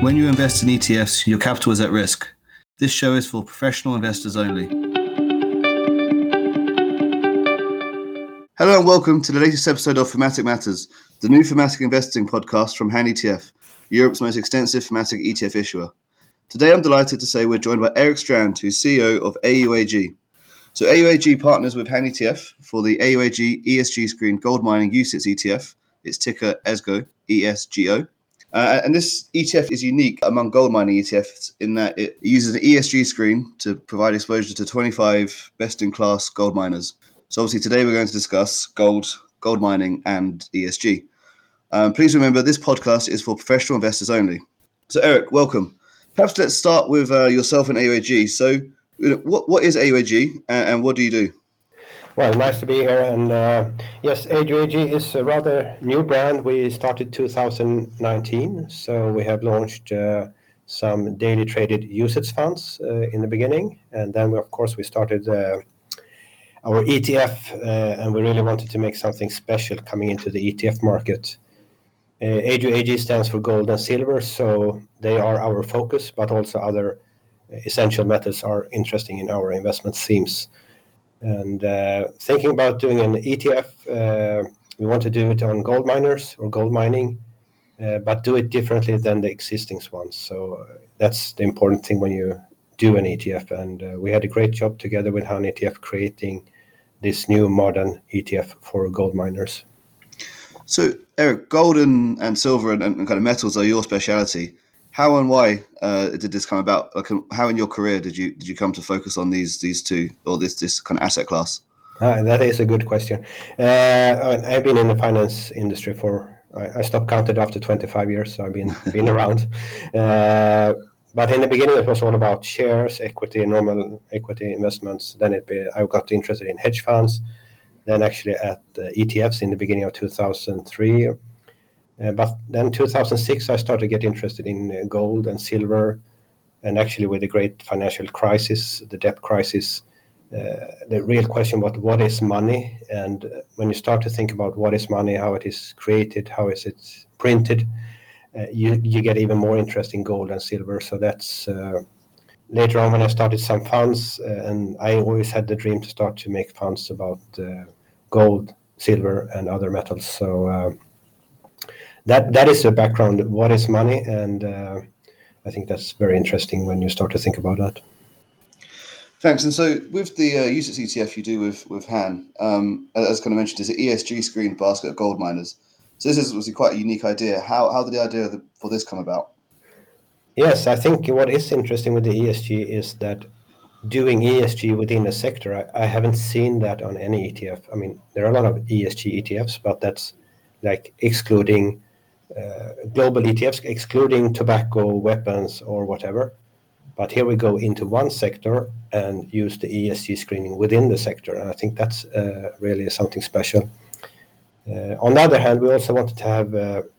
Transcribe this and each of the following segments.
When you invest in ETFs, your capital is at risk. This show is for professional investors only. Hello and welcome to the latest episode of Thematic Matters, the new thematic investing podcast from Han ETF, Europe's most extensive thematic ETF issuer. Today I'm delighted to say we're joined by Erik Strand, who's CEO of AUAG. So AUAG partners with Han ETF for the AUAG ESG Screen Gold Mining UCITS ETF. It's ticker ESGO, ESGO. And this ETF is unique among gold mining ETFs in that it uses an ESG screen to provide exposure to 25 best-in-class gold miners. So obviously today we're going to discuss gold mining and ESG. Please remember this podcast is for professional investors only. So Erik, welcome. Perhaps let's start with yourself and AUAG. So what is AUAG and what do you do? Well, nice to be here. And yes, AUAG is a rather new brand. We started 2019, so we have launched some daily traded UCITS funds in the beginning, and then we started our ETF, and we really wanted to make something special coming into the ETF market. AUAG stands for gold and silver, so they are our focus, but also other essential metals are interesting in our investment themes. And thinking about doing an ETF, we want to do it on gold miners or gold mining, but do it differently than the existing ones. So that's the important thing when you do an ETF. And we had a great job together with Han ETF creating this new modern ETF for gold miners. So Erik, gold and silver and kind of metals are your speciality. How and why did this come about? Like, how in your career did you come to focus on these two or this kind of asset class? That is a good question. I've been in the finance industry I stopped counting after 25 years, so I've been around. But in the beginning, it was all about shares, equity, normal equity investments. Then I got interested in hedge funds. Then actually at ETFs in the beginning of 2003. But then 2006, I started to get interested in gold and silver. And actually with the great financial crisis, the debt crisis, the real question about what is money? And when you start to think about what is money, how it is created, how is it printed, you get even more interest in gold and silver. So that's later on when I started some funds, and I always had the dream to start to make funds about gold, silver, and other metals. So that is the background. What is money? And I think that's very interesting when you start to think about that. Thanks. And so with the UCITS ETF you do with Han, as kind of mentioned, is an ESG screen basket of gold miners. So this is obviously quite a unique idea. How did the idea for this come about? Yes, I think what is interesting with the ESG is that doing ESG within a sector, I haven't seen that on any ETF. I mean, there are a lot of ESG ETFs, but that's like excluding global ETFs, excluding tobacco, weapons, or whatever. But here we go into one sector and use the ESG screening within the sector. And I think that's really something special. On the other hand, we also wanted to have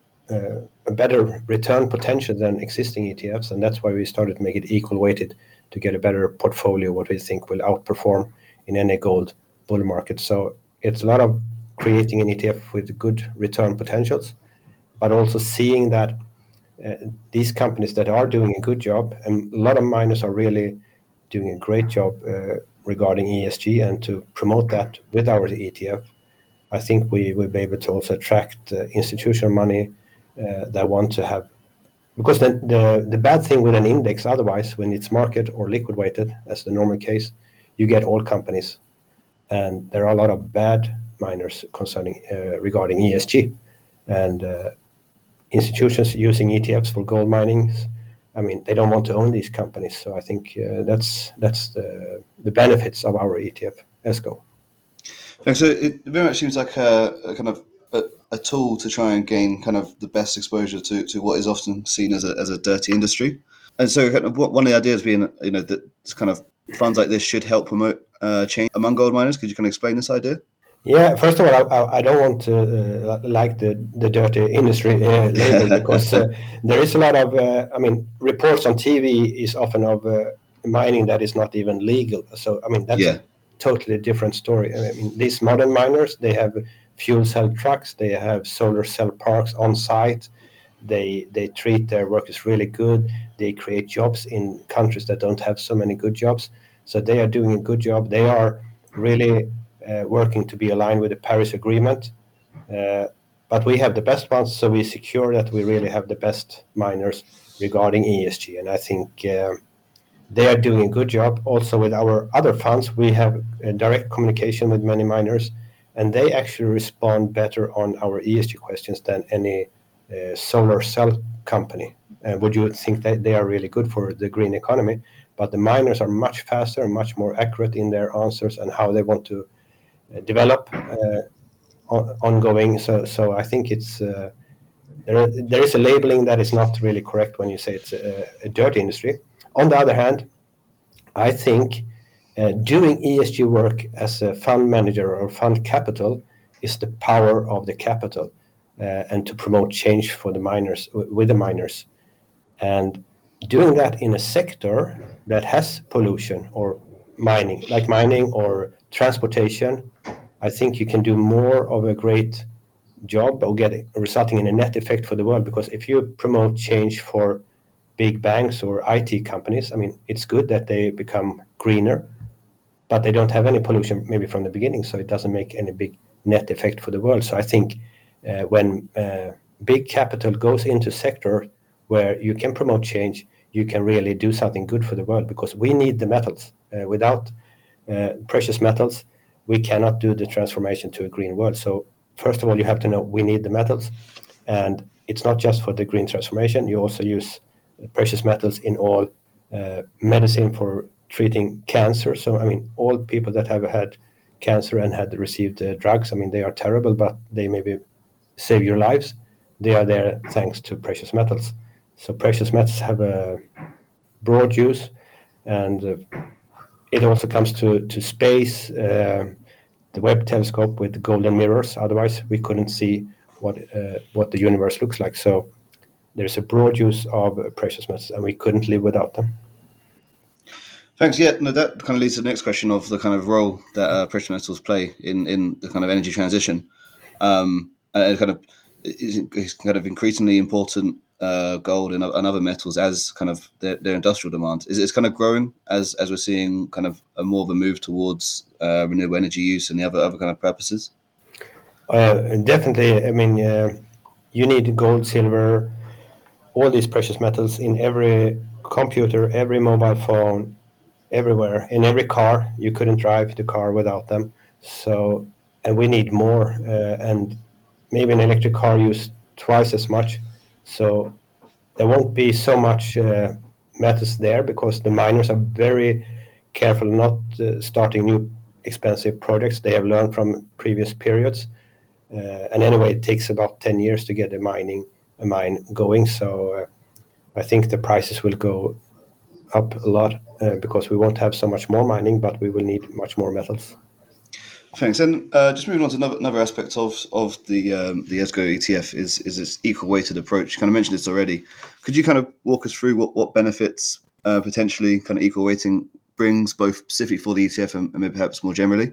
a better return potential than existing ETFs. And that's why we started to make it equal weighted to get a better portfolio, what we think will outperform in any gold bull market. So it's a lot of creating an ETF with good return potentials, but also seeing that these companies that are doing a good job, and a lot of miners are really doing a great job regarding ESG, and to promote that with our ETF, I think we will be able to also attract institutional money that want to have, because the bad thing with an index otherwise, when it's market or liquid weighted, as the normal case, you get all companies, and there are a lot of bad miners regarding ESG, and institutions using ETFs for gold mining, I mean, they don't want to own these companies. So I think that's the benefits of our ETF, ESGO. Thanks. So it very much seems like a kind of a tool to try and gain kind of the best exposure to what is often seen as a dirty industry. And so kind of one of the ideas being, that kind of funds like this should help promote change among gold miners. Could you kind of explain this idea? Yeah, first of all, I don't want to like the dirty industry label, because there is a lot of, reports on TV is often of mining that is not even legal. So, I mean, that's a totally different story. I mean, these modern miners, they have fuel cell trucks, they have solar cell parks on site, They treat their workers really good. They create jobs in countries that don't have so many good jobs. So they are doing a good job. They are really working to be aligned with the Paris Agreement. But we have the best ones, so we secure that we really have the best miners regarding ESG. And I think they are doing a good job. Also with our other funds, we have a direct communication with many miners, and they actually respond better on our ESG questions than any solar cell company. Would you think that they are really good for the green economy? But the miners are much faster and much more accurate in their answers and how they want to develop ongoing. So I think it's there is a labeling that is not really correct when you say it's a dirty industry. On the other hand, I think doing ESG work as a fund manager or fund capital is the power of the capital, and to promote change for the miners, with the miners. And doing that in a sector that has pollution or mining, like mining or transportation, I think you can do more of a great job or resulting in a net effect for the world. Because if you promote change for big banks or IT companies, I mean, it's good that they become greener, but they don't have any pollution maybe from the beginning, so it doesn't make any big net effect for the world. So I think when big capital goes into sector where you can promote change, you can really do something good for the world, because we need the metals. Without precious metals, we cannot do the transformation to a green world. So first of all, you have to know we need the metals, and it's not just for the green transformation. You also use precious metals in all medicine for treating cancer. So I mean, all people that have had cancer and had received drugs, I mean, they are terrible, but they maybe save your lives. They are there thanks to precious metals. So precious metals have a broad use, and it also comes to space. The Webb telescope with the golden mirrors. Otherwise, we couldn't see what the universe looks like. So there's a broad use of precious metals, and we couldn't live without them. Thanks. Yeah, no, that kind of leads to the next question of the kind of role that precious metals play in the kind of energy transition. And it kind of is kind of increasingly important, gold and other metals as kind of their industrial demand. It's kind of growing as we're seeing kind of more of a move towards renewable energy use and the other kind of purposes. Definitely. I mean, you need gold, silver, all these precious metals in every computer, every mobile phone, everywhere, in every car. You couldn't drive the car without them. So, and we need more, and maybe an electric car use twice as much. So there won't be so much metals there, because the miners are very careful not starting new expensive projects. They have learned from previous periods. And anyway, it takes about 10 years to get a mine going. So I think the prices will go up a lot because we won't have so much more mining, but we will need much more metals. Thanks. And just moving on to another aspect of the ESGO ETF is its equal weighted approach. You kind of mentioned this already. Could you kind of walk us through what benefits potentially kind of equal weighting brings, both specifically for the ETF and maybe perhaps more generally?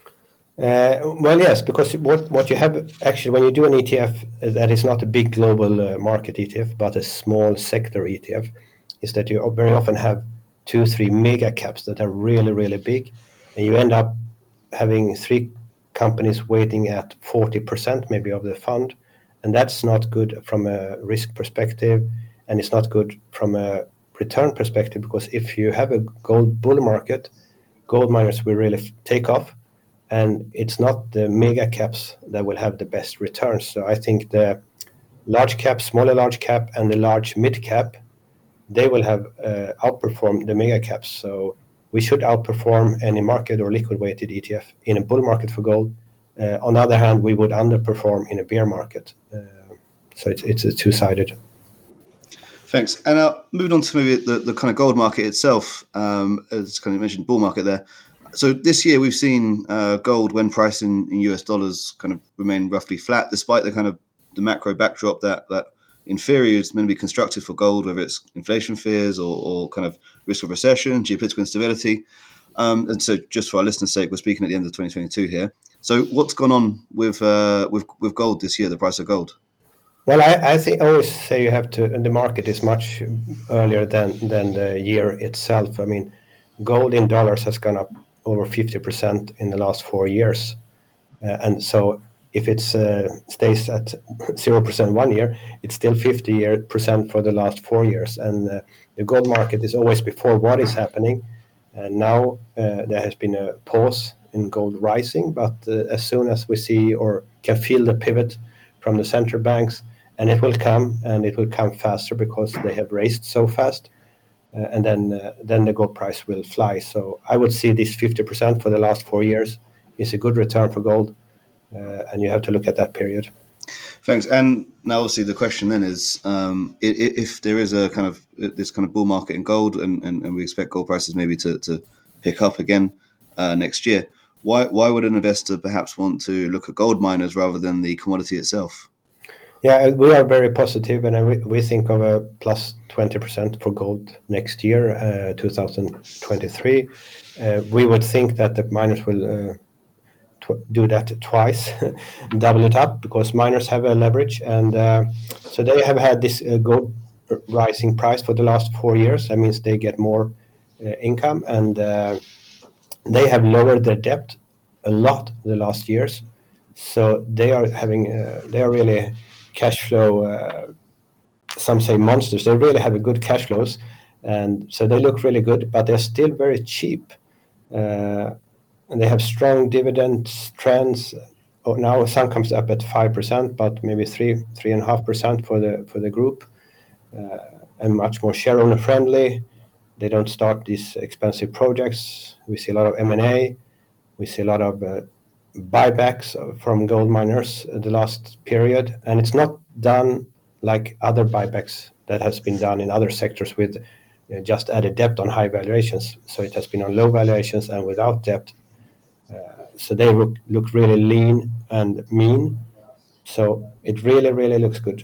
Well, yes, because what you have actually when you do an ETF that is not a big global market ETF, but a small sector ETF, is that you very often have 2-3 mega caps that are really, really big, and you end up having 3 companies weighting at 40% maybe of the fund, and that's not good from a risk perspective, and it's not good from a return perspective, because if you have a gold bull market, gold miners will really take off, and it's not the mega caps that will have the best returns. So I think the large cap, smaller large cap, and the large mid cap, they will have outperformed the mega caps. So we should outperform any market or liquid weighted ETF in a bull market for gold. On the other hand, we would underperform in a bear market. So it's a two-sided. Thanks. And moving on to maybe the kind of gold market itself, as kind of mentioned, bull market there. So this year we've seen gold, when priced in US dollars, kind of remain roughly flat, despite the kind of the macro backdrop that in theory is meant to be constructive for gold, whether it's inflation fears or kind of risk of recession, geopolitical instability. And so just for our listeners' sake, we're speaking at the end of 2022 here. So what's gone on with gold this year, the price of gold? Well, I always say you have to, and the market is much earlier than the year itself. I mean, gold in dollars has gone up over 50% in the last 4 years. And so if it stays at 0% 1 year, it's still 50% for the last 4 years. And the gold market is always before what is happening. And now there has been a pause in gold rising, but as soon as we see or can feel the pivot from the central banks, and it will come faster because they have raised so fast, and then the gold price will fly. So I would see this 50% for the last 4 years is a good return for gold, and you have to look at that period. Thanks. And now, obviously, the question then is, if there is a kind of this kind of bull market in gold, and we expect gold prices maybe to pick up again next year, why would an investor perhaps want to look at gold miners rather than the commodity itself? Yeah, we are very positive, and we think of a plus 20% for gold next year, 2023. We would think that the miners will do that twice, double it up, because miners have a leverage, and so they have had this gold rising price for the last 4 years. That means they get more income, and they have lowered their debt a lot the last years. So they are really cash flow. Some say monsters. They really have a good cash flows, and so they look really good, but they're still very cheap. And they have strong dividend trends. Now some comes up at 5%, but maybe 3.5% for the group, and much more shareholder friendly. They don't start these expensive projects. We see a lot of M&A. We see a lot of buybacks from gold miners the last period, and it's not done like other buybacks that has been done in other sectors with just added debt on high valuations. So it has been on low valuations and without debt. So they look really lean and mean. So it really, really looks good.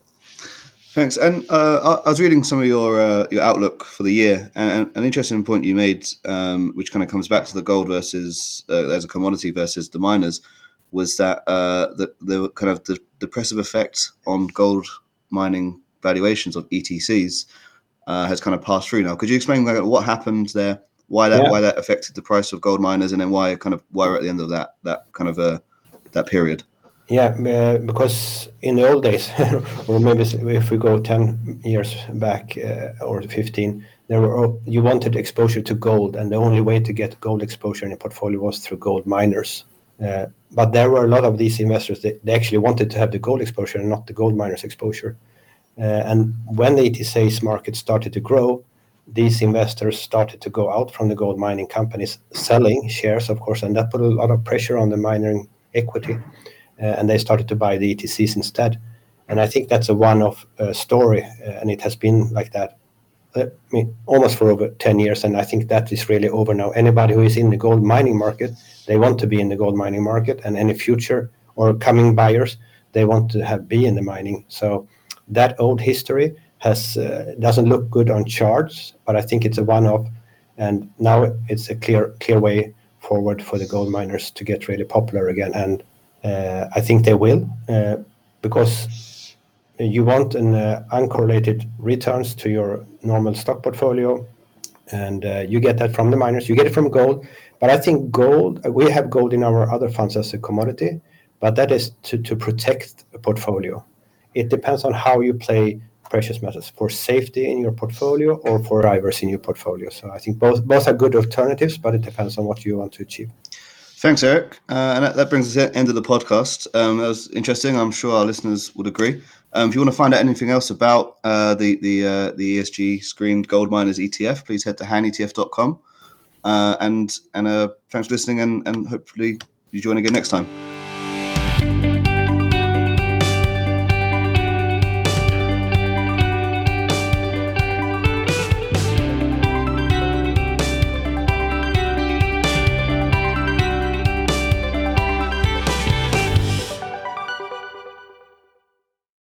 Thanks. And I was reading some of your outlook for the year, and an interesting point you made, which kind of comes back to the gold versus as a commodity versus the miners, was that the kind of the depressive effect on gold mining valuations of ETCs has kind of passed through now. Could you explain what happened there, why that affected the price of gold miners, and then why we're at the end of that kind of that period? Yeah, because in the old days, or maybe if we go 10 years back or 15, you wanted exposure to gold, and the only way to get gold exposure in a portfolio was through gold miners. But there were a lot of these investors that they actually wanted to have the gold exposure and not the gold miners exposure. And when the ETCs market started to grow, these investors started to go out from the gold mining companies, selling shares, of course, and that put a lot of pressure on the mining equity. And they started to buy the ETCs instead. And I think that's a one-off story, and it has been like that almost for over 10 years, and I think that is really over now. Anybody who is in the gold mining market, they want to be in the gold mining market, and any future or coming buyers, they want to be in the mining. So that old history doesn't look good on charts, but I think it's a one-off, and now it's a clear way forward for the gold miners to get really popular again. And I think they will, because you want an uncorrelated returns to your normal stock portfolio, and you get that from the miners. You get it from gold, but I think gold, we have gold in our other funds as a commodity, but that is to protect a portfolio. It depends on how you play precious metals, for safety in your portfolio or for drivers in your portfolio. So I think both are good alternatives, but it depends on what you want to achieve. Thanks, Eric. And that brings us to the end of the podcast. That was interesting. I'm sure our listeners would agree. If you want to find out anything else about the ESG screened gold miners ETF, please head to hanetf.com. And thanks for listening, and hopefully you join again next time.